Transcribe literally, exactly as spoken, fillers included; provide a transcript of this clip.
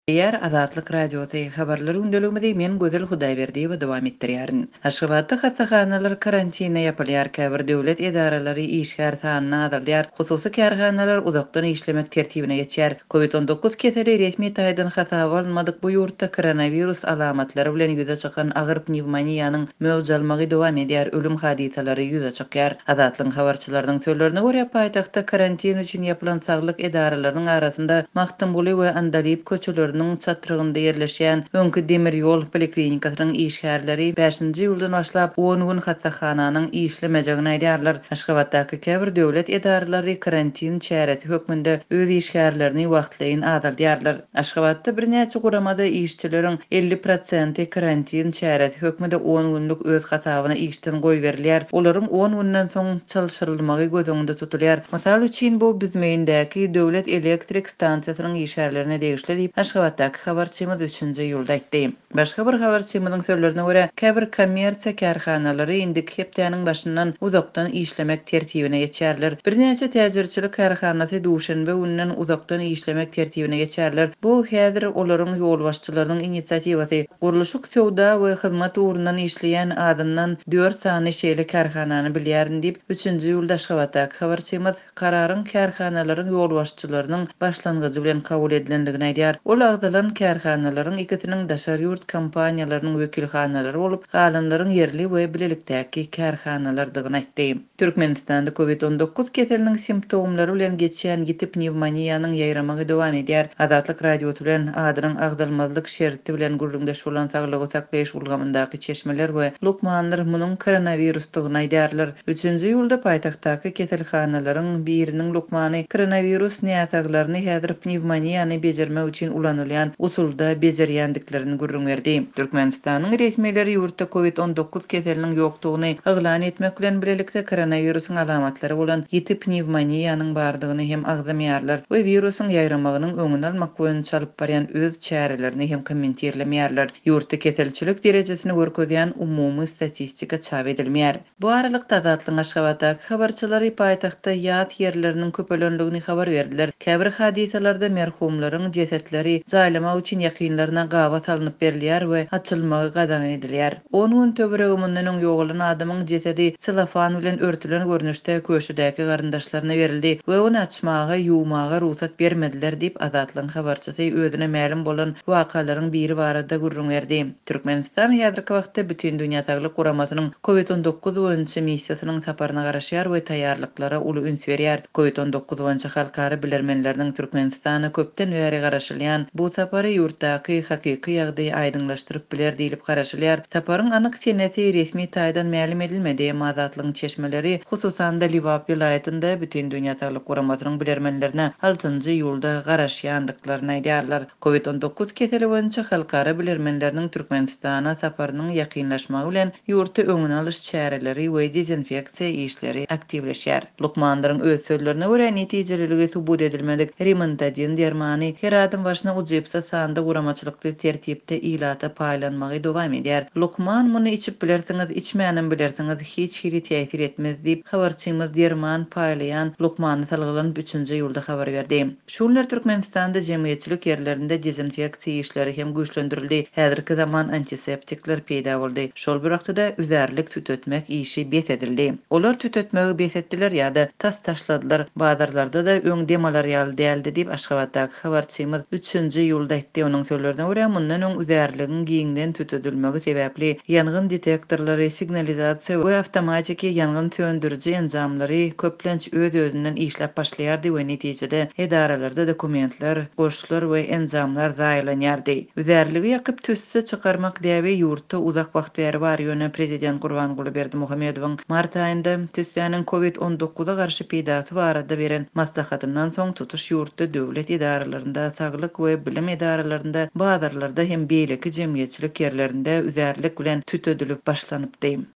Eğer Azatlyk Radiosu habarlary gündäliginde men Gözel Hudaýberdiýew dowam etdirýärin. Aşgabatda hassaxanalar karantina ýapylýar, käbir döwlet edaralary işgär sanyny azaldýar, hususy kärhanalar uzakdan işlemek tertibine geçýär. covid on dokuz keseli resmi taýdan hasaba alınmadyk bu ýurtda koronavirus alamatlary bilen ýüze çykan agyr pnewmoniýanyň möwjalmagy dowam edýär, ölüm hadisalary ýüze çykýar. Azatlyň habarçylarynyň sözlerine görä paýtagtda karantin üçin ýapylan saglyk edaralarynyň arasynda Maktumbuly we Andalip köçeleri çatyrygynda yerleşýän öňkü demir ýol poliklinikasynyň işgärleri beşinji ýyldan başlap on gün hassaxananyň işlemejegini aýdýarlar. Aşgabatdaky käbir döwlet edaralary karantin çäresi hökmünde öz işgärlerini wagtlaýyn azaldýarlar. Aşgabatda bir näçe guramada işçileriň elli prosenti karantin çäresi hökmünde on günlük öz hasabyna işden goýberler. Olaryň on günden soň çalşyrylmagy gözüňde tutulýar. Masal üçin bu bizmeýindäki döwlet elektrik stansiýasynyň işgärlerine degişli diýip Aşgabatdaky habarçymyz üçinji ýylda aýtdy. Başga bir habarçymyzyň sözlerine görä, käbir kommersiýa kärhanalary indik hepdeniň başyndan uzakdan işlemek tertibine geçýärler. Bir näçe täzirçilik kärhanasy duşanbe günden uzakdan işlemek tertibine geçýärler. Bu häzir olaryň ýol başçylarynyň initsiatywasy. Guruluşyk sowda we hyzmat urundan işleýän adamdan dört sany şeýle kärhanany bilýärin diýip üçinji ýylda Aşgabatdaky habarçymyz kararyň kärhanalaryň ýol başçylarynyň başlangyjy bilen kabul edilendigini aýdýar. Ol agdalan kärhanalaryň ikisiniň daşary ýurt kompaniýalarynyň wekilhanalary bolup, galanlaryň yerli we bilelikdäki kärhanalardygyny aýtdy. Türkmenistanda covid on dokuz keseliniň simptomlary bilen geçýän gitip pnewmoniýanyň ýaýramagy dowam edýär. Azatlyk Radiosu bilen adyryň agdalmazlyk şerti bilen gurrundaş bolan saglygy saklaýyş ulgamyndaky çeşmeler we lukmanlar munyň koronavirusdygyny aýdýarlar. üçinji ýylda paýtagtdaky keselhanalaryň biriniň lukmany koronavirus näçaglaryny häzir pnewmoniýany bejermek üçin ulanylýan usulda bejerýändiklerini gurrun berdi. Türkmenistanyň resmileri ýurtda covid on dokuz keseliniň ýokdugyny eglan etmek bilen bilelikde koronavirusyň alamatlary bolan ýiti pnewmoniýanyň bardygyny hem agzamýarlar we virusyň ýaýramagynyň öňüni almak boýunça alyp barýan öz çärelerini hem kommentirlemýärler. Ýurtda keselçilik derejesini görkezýän umumy statistika çap edilmeýär. Bu aralykda Azatlyň Aşgabatdaky habarçylary paýtagtda ýat ýerleriniň köpelenligini habar berdiler. Käbir hadisalarda merhumlaryň jesetleri zaýlamak üçin ýakynlaryna gawa salynıp berilýär we açylmagy gadan edilýär. on gün töweregiminden öň ýogulan adamyň jesedi selofan bilen örtülen görnüşde köşedäki garyndaşlaryna berildi we onu açmagy, ýuwmagy ruhsat bermediler diýip Azatlyň habarçysy özüne ma'lum bolan wakalaryň biri barada gurrun berdi. Türkmenistan häzirki wagtda bütün dünýä saglyk guramasynyň covid on dokuz boýunça missiýasynyň saparyna garaşýar we taýýarlyklara uly üns berýär. covid on dokuz boýunça halkary bilermenleriniň Türkmenistana köpden bäri garaşylýan bu sapary ýurtdaky hakyky ýagdaýy aýdyňlaşdyryp biler diýilip garaşylýar. Saparyň anyk seneti resmi taýdan ma'lum edilmedi. Azatlyň çeşmeleri hususan da Libap vilayetinde bütün dünýä saglyk guramasynyň bilermenlerine altynjy ýylda garaşýandyklaryny aýdýarlar. covid on dokuz keseli boýunça halkary bilermenleriniň Türkmenistana saparynyň ýakynlaşmagy bilen ýurtda öňüni alyş çäreleri we dezinfeksiýa işleri aktivleşýär. Lukmanlaryň öz sözlerine görä netijeliligi subut edilmedik. Rimontadyň dermany her adam başyna uçypsa sanda guramaçylykly tertipde ilata paýlanmagy dowam edýär. Lukman muny içip bilersiňiz, içmänem bilersiňiz hiç hili täsir etmez diýip habarçymyz derman paýlayan Lukmany salgylanyp üçinji ýylda habar berdi. Şunlar Türkmenistanda jemgyýetçilik ýerlerinde dezinfeksiýa işleri hem güýçlendirildi. Häzirki zaman antiseptikler peýda boldy. Şol bir wagtda üzerlik tütetmek işi bet edildi. Olar tütetmegi bet etdiler ýa-da tas taşladylar. Bazarlarda da öň demalar ýaly däldi diýip Aşgabatdaky habarçymyz üçinji ýylda aýtdy. Onuň sözlerine görä mundan öň üzerligiň giňden tütetilmegi sebäpli ýangyn detektorlary, signalizasiýa we awtomatiki ýangyn söndüriji enjamlary köplenç öz-özünden işläp başlaýardy we netijede edaralarda dokumentler, goşlar we enjamlar zaýlanýardy. Üzerligi ýakyp tüsse çykarmak däbi ýurtda uzak wagt bäri bar ýöne prezident Gurbanguly Berdimuhammedowyň mart aýynda tüsseniň covid on dokuza garşy peýdasy barada beren maslahatyndan soň tutuş ýurtda döwlet idaralarynda, saglyk we bilim idaralarynda, bazarlarda hem beýleki jemgyýetçilik ýerlerinde üzerlik bilen tütödülüp başlanypdy.